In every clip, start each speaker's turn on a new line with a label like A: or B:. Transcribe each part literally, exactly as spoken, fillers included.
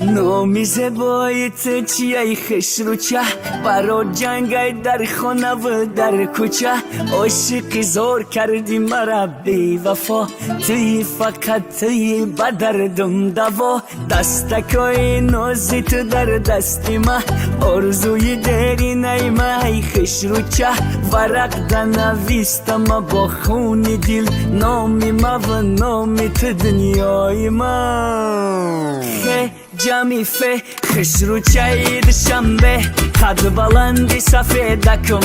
A: نامی زبایت چیه خش رو چه برا جنگای در خانه و در کوچه عاشقی زور کردی مرا بی وفا توی فقط توی بدردم دوا دستکای نازی تو در دستی ما آرزوی دری نیمه ای خش رو چه ورق دنویستم با خون دل نامی ما و نامی تو دنیای ما خه جمی فه خش رو چاید شنبه خد بلندی سفیدکم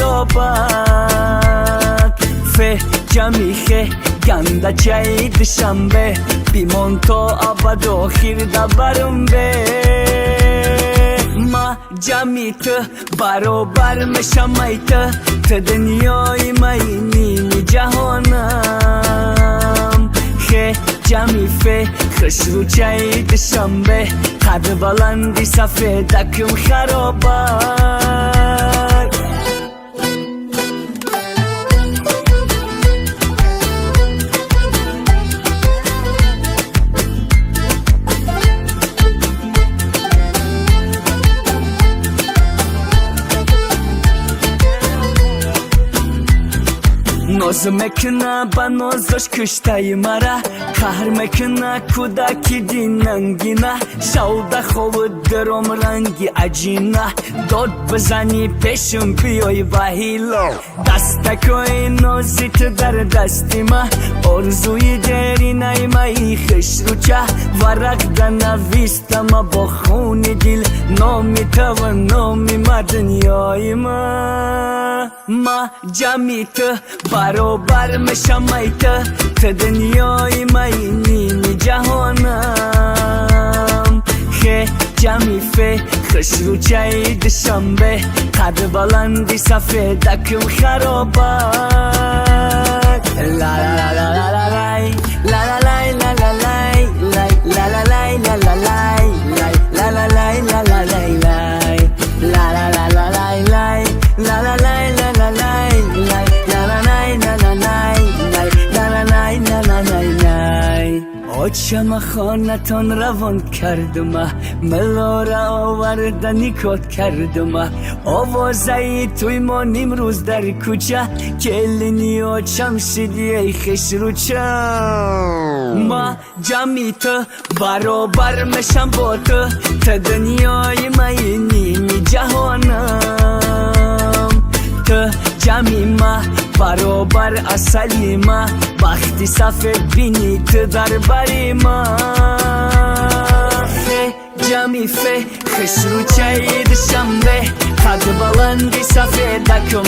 A: خرابت فه جمی خه گنده چاید شنبه بیمون تا ابد آخیر دبرم به ما جمی تو برابر مشم ای تو تو دنیای مای نیمی جهانم خه جمی فه خش رو چاید شنبه قد بلندی سفیدکم خرابت ناز مکنه با نازش کشتای مرا قهر مکنه کودکی دیننگینه شوده خود درم رنگی عجینه داد بزنی پیشم بیای وحیلا دستکای نازی تو در دستی ما آرزوی دری نیمه خش رو چه ورق دنویستم با خون دل نامی تو و نامی ما دنیای ما ما جمی تو برابر مشم ای تو تو دنیای مای نیمی جهانم خه جمی فه خش رو چاید شنبه قد بلندی سفیدکم خرابت لا لا لا لا لا لا لا لا لا لا لا لا لا لا لا لا آچم خانتان روان کردم ملا را آوردنی کات کردم آوازه توی ما نیمروز در کوچه کلینی آچم شدی ای خش رو چه ما جمی تو برابر مشم با تو تا دنیای مای نیمی جهانم تو جمی ما برابر اصلی ما وقتی سفید بینی تو در بری ما فه جمی فه خش رو چاید شنبه قد بلندی سفیدکم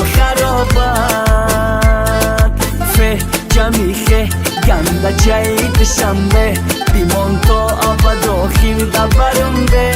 A: خرابت فه جمی خه گنده چاید شنبه بیمون تا ابد آخیر دبرم به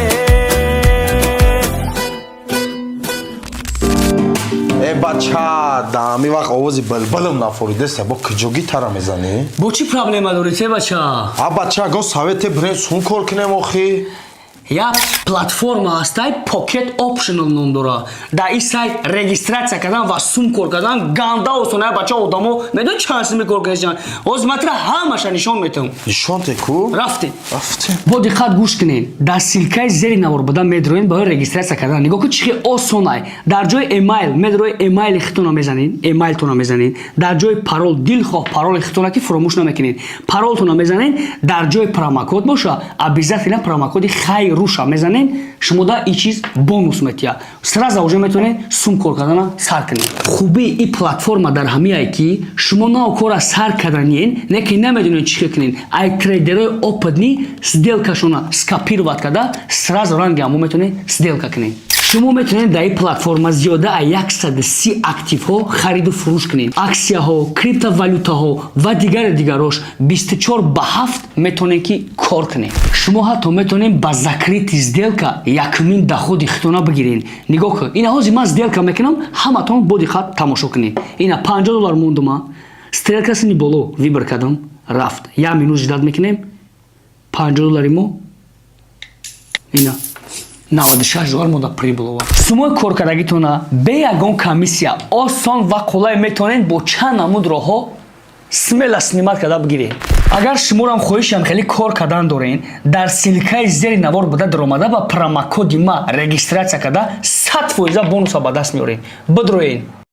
B: ای بچه دامی وقت آوازی بلبلم نفوریده سه با کجوگی ترا میزنی؟
C: با چی پرابلم داری ته بچه؟
B: آ بچه گو سویت برین سون کار کنم آخی؟
C: یا платформа ҳастай pocket optional ном дора дар ин сайт регистратсия кардан ва сум кор кардан ганда осона бача одамо медон чанд сими кор кардан ҳозир матра ҳамаша нишон метавам
B: нишон теку
C: рафтем
B: рафтем
C: бо диққат гӯш кунед дар силкаи зери навор буда медроен барои регистратсия кардан нигоҳ кун чӣ хел осон ай дар ҷои эмайл медрои эмайли худтона мезанед эмайлтона мезанед дар ҷои парол дилхоҳ пароли худтона ки фуромӯш намекунед паролтона мезанед дар ҷои промокод боша обязательно промокоди хайр руша мезанед шумо да ин чиз бонус метиҳад сразу уже метавонед сум кор кардана сар кунед хубии ин платформа дар ҳамиае ки шумо на кора сар карданен не ки намедонед чӣ хел кунед ай трейдерои опытни сделкашона скопировать карда сразу ранги ҳамо метавонед сделка кунед шумо метавонед дар ин платформа зиёда аз сад си активҳо хариду фурӯш кунед аксияҳо криптовалютаҳо ва дигари дигарош бисту чор ба ҳафт метавонед ки кор кунед шумо ҳатто метавонед ба закрити сделка якумин доходи худтона бигиред нигоҳ кун ина ҳозир ман сделка мекунам ҳаматон бо диққат тамошо кунед ина панҷоҳ доллар мондума стрелкасини боло вибр кардам рафт як минут жидат мекунем панҷоҳ доллари мо ина наваду шаш доллар мода прибыл ова сумои коркардагитона бе ягон комиссия осон ва қулай метавонед бо чанд намуд роҳҳо смела снимат карда бигиред агар шуморам хоҳишам хеле кор кардан дорен дар силкаи зери навор буда даромада ба промокоди ма регистратсия карда сад фоиза бонуса ба даст меорен. Бидроен.